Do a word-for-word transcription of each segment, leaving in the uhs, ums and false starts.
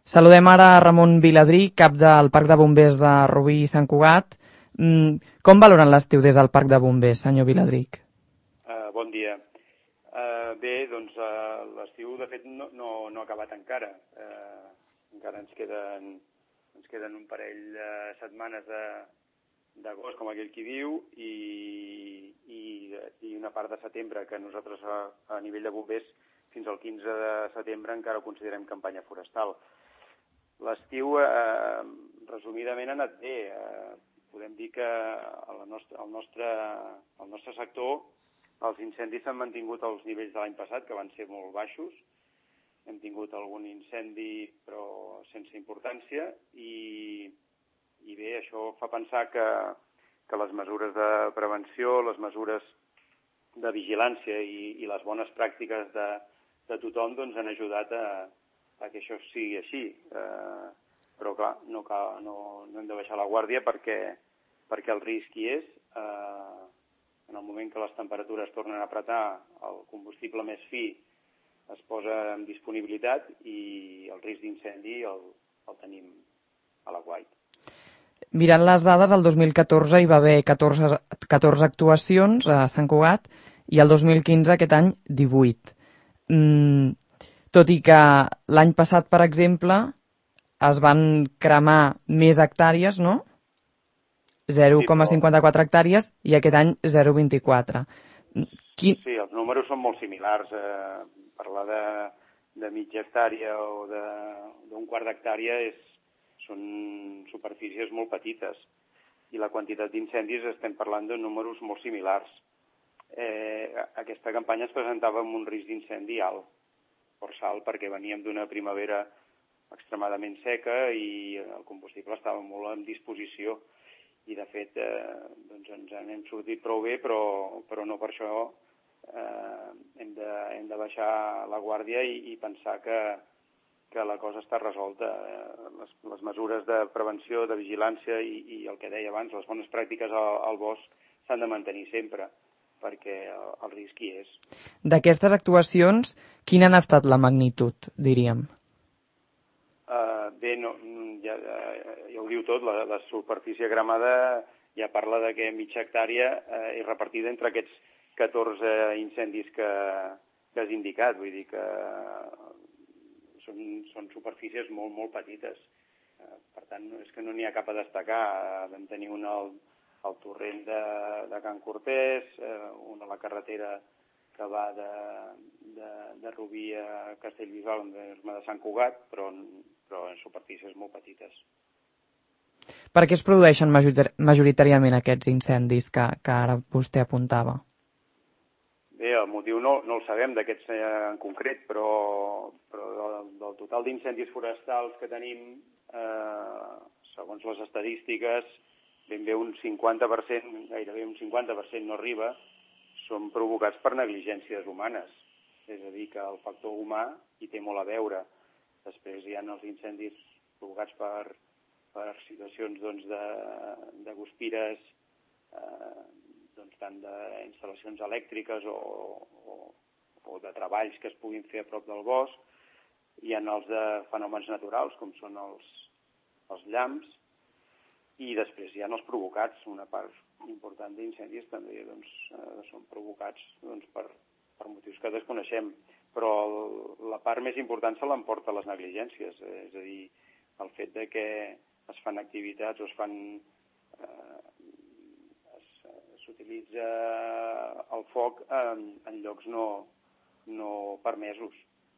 Saludem ara a Ramon Viladrí, cap del Parc de Bombers de Rubí i Sant Cugat. Mm, com valoren l'estiu des del Parc de Bombers, senyor Viladric? Uh, bon dia. Uh, bé, doncs uh, l'estiu de fet no, no, no ha acabat encara. Uh, encara ens queden, ens queden un parell de setmanes d'agost, com aquell qui diu, i, i, i una part de setembre, que nosaltres a, a nivell de bombers fins al quinze de setembre encara ho considerem campanya forestal. L'estiu, eh, resumidament, ha anat bé. Eh, podem dir que el nostre, el, nostre, el nostre sector, els incendis s'han mantingut als nivells de l'any passat, que van ser molt baixos. Hem tingut algun incendi, però sense importància, i, i bé, això fa pensar que, que les mesures de prevenció, les mesures de vigilància i, i les bones pràctiques de, de tothom doncs, han ajudat a a que això sigui així, eh, però clar, no, cal, no, no hem de baixar la guàrdia perquè, perquè el risc hi és. Eh, en el moment que les temperatures tornen a apretar, el combustible més fi es posa en disponibilitat i el risc d'incendi el, el tenim a l'aguait. Mirant les dades, el dos mil catorze hi va haver catorze, catorze actuacions a Sant Cugat i el dos mil quinze aquest any divuit. Mm, tot i que l'any passat, per exemple, es van cremar més hectàrees, no? zero coma cinquanta-quatre hectàrees i aquest any zero coma vint-i-quatre. Quin... Sí, els números són molt similars. Eh, parlar de, de mitja hectàrea o d'un quart d'hectàrea és, són superfícies molt petites i la quantitat d'incendis estem parlant de números molt similars. Eh, aquesta campanya es presentava amb un risc d'incendi alt, força alt, perquè veníem d'una primavera extremadament seca i el combustible estava molt en disposició i de fet eh, doncs ens en hem sortit prou bé, però, però no per això eh, hem, de, hem de baixar la guàrdia i, i pensar que, que la cosa està resolta. Les, les mesures de prevenció, de vigilància i, i el que deia abans, les bones pràctiques al, al bosc s'han de mantenir sempre, perquè el, el risc hi és. D'aquestes actuacions, quina ha estat la magnitud, diríem? Uh, bé, no, ja, ja ho diu tot, la, la superfície cremada ja parla de que mitja hectàrea eh, és repartida entre aquests catorze incendis que, que has indicat, vull dir que són, són superfícies molt, molt petites. Uh, per tant, és que no n'hi ha cap a destacar. Uh, vam tenir un al, al torrent de, de Can Cortés, uh, un a la carretera que va de, de, de Rubí a Castellbisbal, de Sant Cugat, però, però en superfícies molt petites. Per què es produeixen majoritàriament aquests incendis que, que ara vostè apuntava? Bé, el motiu no, no el sabem d'aquests en concret, però, però del, del total d'incendis forestals que tenim, eh, segons les estadístiques, ben bé un cinquanta per cent, gairebé un cinquanta per cent no arriba, són provocats per negligències humanes. És a dir, que el factor humà hi té molt a veure. Després hi ha els incendis provocats per, per situacions doncs, de, de guspires, eh, doncs, tant d'instal·lacions elèctriques o, o, o de treballs que es puguin fer a prop del bosc. Hi ha els de fenòmens naturals, com són els, els llamps, i després hi ha els provocats. Una part important d'incendis també doncs, eh, són provocats doncs, per, per motius que desconeixem, però el, la part més important se l'emporta les negligències, eh, és a dir, el fet de que es fan activitats o es fan eh, s'utilitza el foc en, en llocs no, no permesos.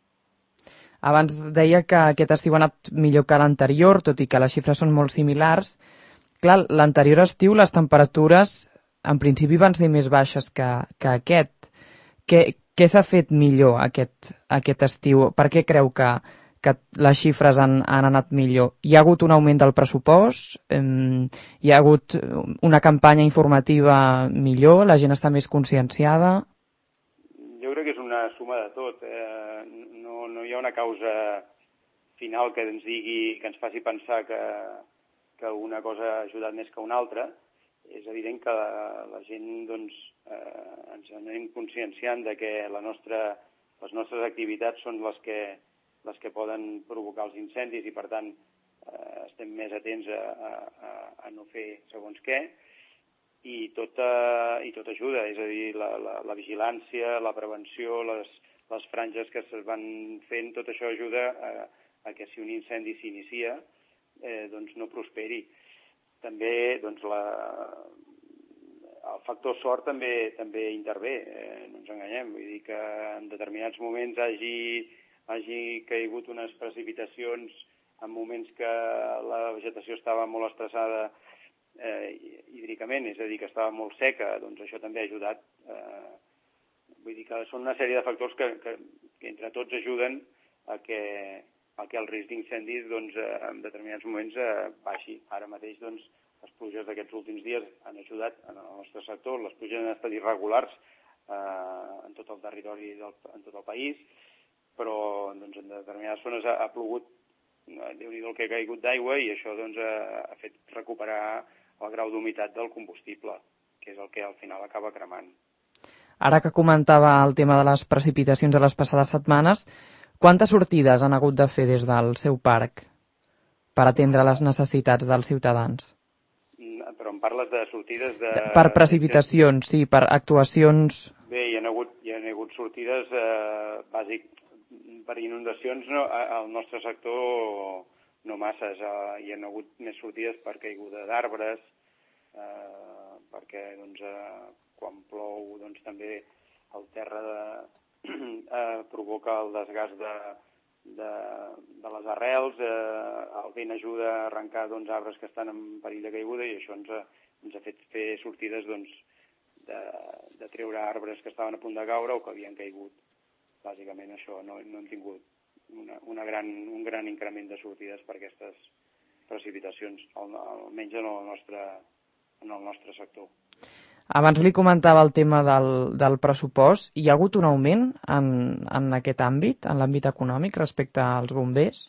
Abans deia que aquest estiu ha anat millor que l'anterior, tot i que les xifres són molt similars. Clar, l'anterior estiu les temperatures en principi van ser més baixes que, que aquest. Què, què s'ha fet millor aquest, aquest estiu? Per què creu que, que les xifres han, han anat millor? Hi ha hagut un augment del pressupost? Hi ha hagut una campanya informativa millor? La gent està més conscienciada? Jo crec que és una suma de tot. Eh, no, no hi ha una causa final que ens digui, que ens faci pensar que que una cosa ha ajudat més que una altra. És evident que la, la gent doncs, eh, ens anem conscienciant de que la nostra, les nostres activitats són les que les que poden provocar els incendis i, per tant, eh, estem més atents a, a, a no fer segons què, i tot, eh, i tot ajuda, és a dir, la, la, la vigilància, la prevenció, les, les franges que es van fent, tot això ajuda a, a que si un incendi s'inicia, eh, doncs no prosperi. També, doncs, la, el factor sort també també intervé, eh, no ens enganyem, vull dir que en determinats moments hagi, hagi caigut unes precipitacions en moments que la vegetació estava molt estressada eh, hídricament, és a dir, que estava molt seca, doncs això també ha ajudat. Eh, vull dir que són una sèrie de factors que, que, que entre tots ajuden a que, a que el risc d'incendis doncs, en determinats moments eh, baixi. Ara mateix doncs, les pluges d'aquests últims dies han ajudat en el nostre sector, les pluges han estat irregulars eh, en tot el territori, del, en tot el país, però doncs, en determinades zones ha, ha plogut, déu-n'hi-do el que ha caigut d'aigua, i això doncs, ha, ha fet recuperar el grau d'humitat del combustible, que és el que al final acaba cremant. Ara que comentava el tema de les precipitacions de les passades setmanes, quantes sortides han hagut de fer des del seu parc per atendre les necessitats dels ciutadans? Però em parles de sortides de... de per precipitacions, sí, per actuacions... Bé, hi ha hagut, hi ha hagut sortides eh, bàsic per inundacions, no, al nostre sector no masses. Eh, hi ha hagut més sortides per caiguda d'arbres, eh, perquè doncs, eh, quan plou doncs, també el terra de, eh, provoca el desgast de, de, de les arrels, eh, el vent ajuda a arrencar doncs, arbres que estan en perill de caiguda, i això ens ha, ens ha fet fer sortides doncs, de, de treure arbres que estaven a punt de caure o que havien caigut. Bàsicament això, no, no hem tingut una, una gran, un gran increment de sortides per aquestes precipitacions, almenys en el nostre, en el nostre sector. Abans li comentava el tema del, del pressupost. Hi ha hagut un augment en, en aquest àmbit, en l'àmbit econòmic, respecte als bombers?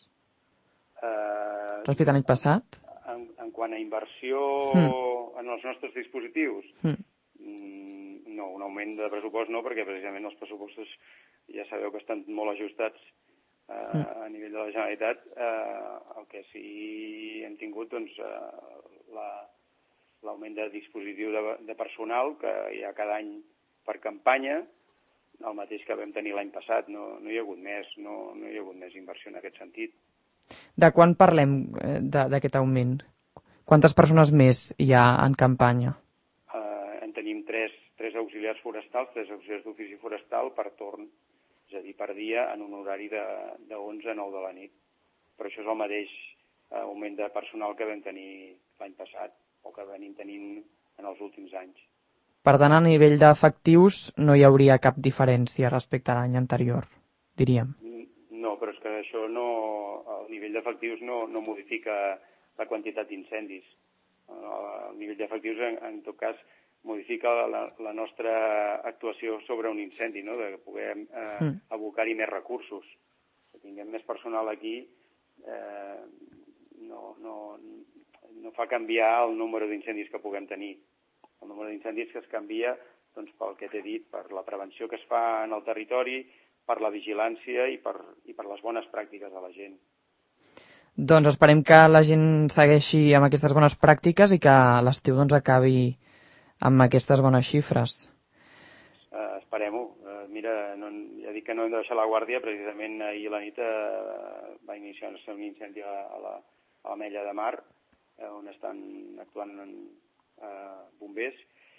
Uh, respecte a l'any passat? En, en quant a inversió mm. en els nostres dispositius? Mm. No, un augment de pressupost no, perquè precisament els pressupostos ja sabeu que estan molt ajustats eh, mm. a nivell de la Generalitat. Eh, el que sí hem tingut, doncs, eh, la, l'augment de dispositiu de, de personal que hi ha cada any per campanya, el mateix que vam tenir l'any passat. No, no hi ha hagut més, no, no hi ha hagut més inversió en aquest sentit. De quan parlem d'aquest augment? Quantes persones més hi ha en campanya? Eh, en tenim tres, tres auxiliars forestals, tres auxiliars d'ofici forestal per torn, és a dir, per dia, en un horari de, de onze a nou de la nit. Però això és el mateix eh, augment de personal que vam tenir l'any passat, o que venim tenint en els últims anys. Per tant, a nivell d'efectius no hi hauria cap diferència respecte a l'any anterior, diríem. No, però és que això no, el nivell d'efectius no, no modifica la quantitat d'incendis. El nivell d'efectius, en, en tot cas, modifica la, la nostra actuació sobre un incendi, no? De poder eh, mm. abocar-hi més recursos. Que tinguem més personal aquí eh, no, no, no fa canviar el número d'incendis que puguem tenir. El número d'incendis que es canvia doncs, pel que t'he dit, per la prevenció que es fa en el territori, per la vigilància i per, i per les bones pràctiques de la gent. Doncs esperem que la gent segueixi amb aquestes bones pràctiques i que l'estiu doncs, acabi amb aquestes bones xifres. Uh, esperem-ho. Uh, mira, no, ja dic que no hem de baixar la guàrdia. Precisament ahir a la nit uh, va iniciar-se un incendi a la, a la Mella de Mar, uh, on estan actuant uh, bombers,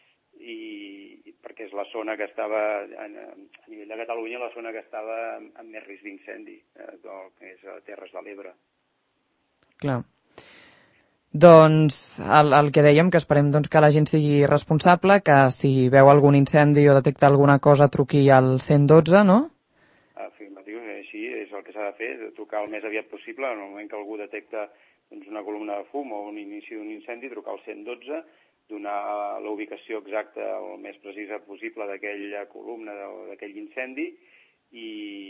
i perquè és la zona que estava, a, a nivell de Catalunya, la zona que estava amb, amb més risc d'incendi, uh, que és a Terres de l'Ebre. Clar. Doncs el, el que dèiem, que esperem doncs, que la gent sigui responsable, que si veu algun incendi o detecta alguna cosa truqui al cent dotze, no? Afirmatiu, així és el que s'ha de fer, de trucar el més aviat possible. En el moment que algú detecta doncs, una columna de fum o un inici d'un incendi, trucar al cent dotze, donar la ubicació exacta o el més precisa possible d'aquella columna o d'aquell incendi i,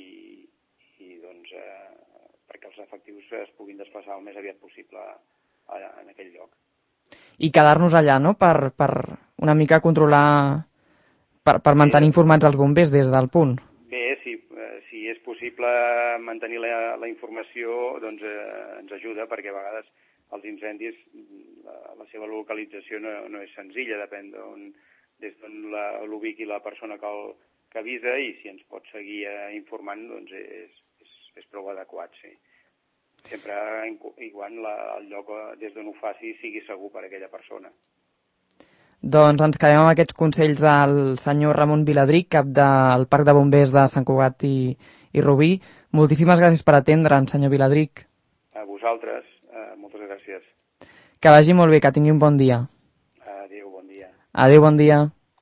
i doncs, eh, perquè els efectius es puguin desplaçar el més aviat possible en aquell lloc. I quedar-nos allà, no?, per, per una mica controlar, per, per mantenir informats els bombers des del punt. Bé, si, si és possible mantenir la, la informació, doncs eh, ens ajuda, perquè a vegades els incendis, la, la seva localització no, no és senzilla, depèn d'on, des d'on l'ubiqui la persona que, el, que avisa, i si ens pot seguir eh, informant, doncs és, és, és prou adequat, sí. Sempre igual la, el lloc des d'on ho faci sigui segur per a aquella persona. Doncs ens quedem amb aquests consells del senyor Ramon Viladric, cap del Parc de Bombers de Sant Cugat i, i Rubí. Moltíssimes gràcies per atendre'ns, senyor Viladric. A vosaltres, eh, moltes gràcies. Que vagi molt bé, que tingui un bon dia. Adéu, bon dia. Adéu, bon dia.